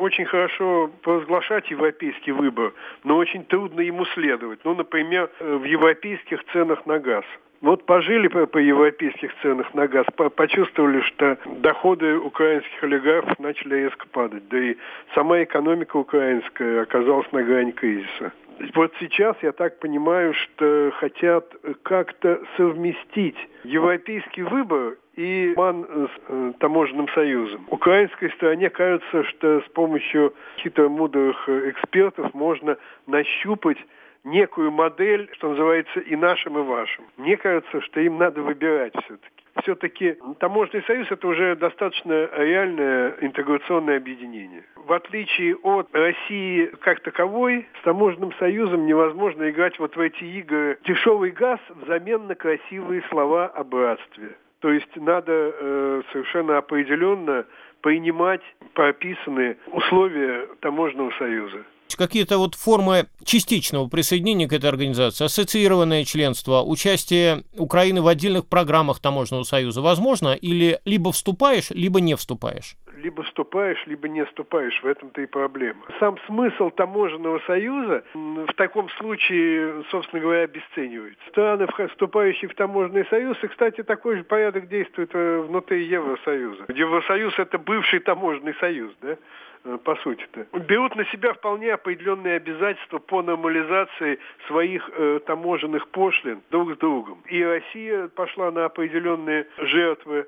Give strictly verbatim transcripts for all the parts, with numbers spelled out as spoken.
очень хорошо провозглашать европейский выбор, но очень трудно ему следовать. Ну, например, в европейских ценах на газ. Вот пожили по, по европейских ценах на газ, по, почувствовали, что доходы украинских олигархов начали резко падать. Да и сама экономика украинская оказалась на грани кризиса. Вот сейчас, я так понимаю, что хотят как-то совместить европейский выбор и ман с э, таможенным союзом. Украинской стороне кажется, что с помощью хитромудрых экспертов можно нащупать некую модель, что называется, и нашим, и вашим. Мне кажется, что им надо выбирать все-таки. Все-таки таможенный союз – это уже достаточно реальное интеграционное объединение. В отличие от России как таковой, с таможенным союзом невозможно играть вот в эти игры дешевый газ взамен на красивые слова о братстве. То есть надо э, совершенно определенно принимать прописанные условия таможенного союза. Какие-то вот формы частичного присоединения к этой организации, ассоциированное членство, участие Украины в отдельных программах таможенного союза возможно? Или либо вступаешь, либо не вступаешь? Либо вступаешь, либо не вступаешь. В этом-то и проблема. Сам смысл таможенного союза в таком случае, собственно говоря, обесценивается. Страны, вступающие в таможенный союз, и, кстати, такой же порядок действует внутри Евросоюза. Евросоюз – это бывший таможенный союз, да? По сути-то, берут на себя вполне определенные обязательства по нормализации своих э, таможенных пошлин друг с другом. И Россия пошла на определенные жертвы,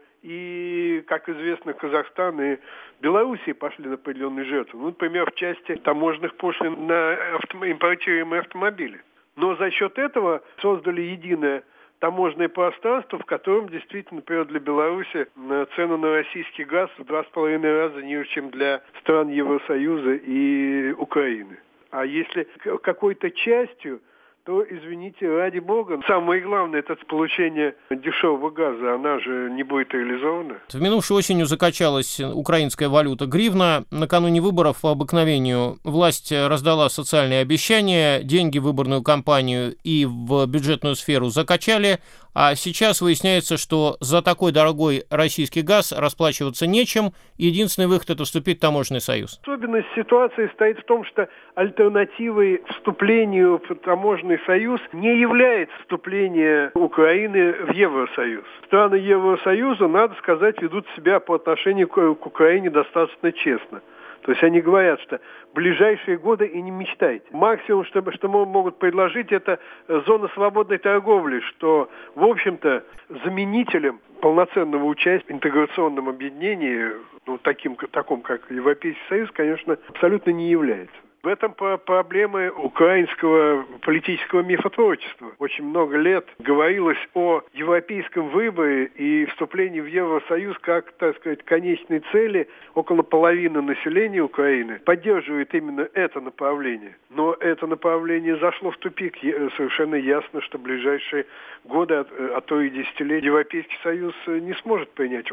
и, как известно, Казахстан и Белоруссия пошли на определенные жертвы. Ну, например, в части таможенных пошлин на авто... импортируемые автомобили. Но за счет этого создали единое таможенное пространство, в котором действительно, например, для Беларуси цены на российский газ в два с половиной раза ниже, чем для стран Евросоюза и Украины. А если какой-то частью, то, извините, ради бога, самое главное, это получение дешевого газа, она же не будет реализована. В минувшей осенью закачалась украинская валюта гривна. Накануне выборов по обыкновению власть раздала социальные обещания, деньги в выборную кампанию и в бюджетную сферу закачали, а сейчас выясняется, что за такой дорогой российский газ расплачиваться нечем, и единственный выход – это вступить в таможенный союз. Особенность ситуации состоит в том, что альтернативой вступлению в таможенный союз не является вступление Украины в Евросоюз. Страны Евросоюза, надо сказать, ведут себя по отношению к Украине достаточно честно. То есть они говорят, что в ближайшие годы и не мечтайте. Максимум, что, что могут предложить, это зона свободной торговли, что, в общем-то, заменителем полноценного участия в интеграционном объединении, ну, таким, таком, как Европейский Союз, конечно, абсолютно не является. В этом проблемы украинского политического мифотворчества. Очень много лет говорилось о европейском выборе и вступлении в Евросоюз как, так сказать, конечной цели. Около половины населения Украины поддерживает именно это направление. Но это направление зашло в тупик. Совершенно ясно, что в ближайшие годы, а то и десятилетия, Европейский Союз не сможет принять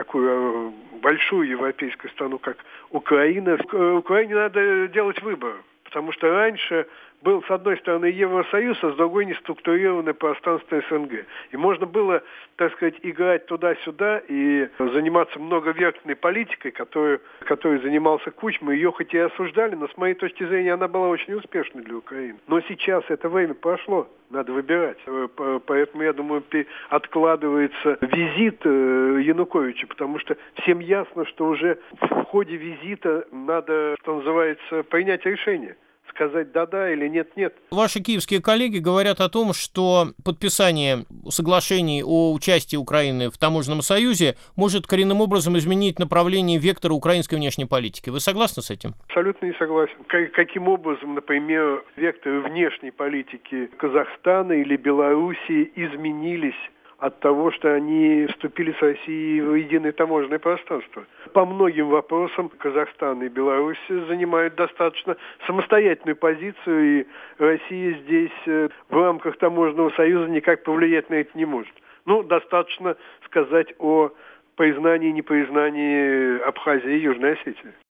такую большую европейскую страну, как Украина. Украине надо делать выбор. Потому что раньше был, с одной стороны, Евросоюз, а с другой неструктурированное пространство СНГ. И можно было, так сказать, играть туда-сюда и заниматься многовектной политикой, которую, которой занимался Кучма. Ее хоть и осуждали, но, с моей точки зрения, она была очень успешной для Украины. Но сейчас это время прошло. Надо выбирать. Поэтому, я думаю, откладывается визит Януковича, потому что всем ясно, что уже в ходе визита надо, что называется, принять решение. Сказать да-да или нет-нет. Ваши киевские коллеги говорят о том, что подписание соглашений о участии Украины в таможенном союзе может коренным образом изменить направление вектора украинской внешней политики. Вы согласны с этим? Абсолютно не согласен. Каким образом, например, векторы внешней политики Казахстана или Белоруссии изменились от того, что они вступили с Россией в единое таможенное пространство? По многим вопросам Казахстан и Беларусь занимают достаточно самостоятельную позицию, и Россия здесь в рамках таможенного союза никак повлиять на это не может. Ну, достаточно сказать о признании и непризнании Абхазии и Южной Осетии.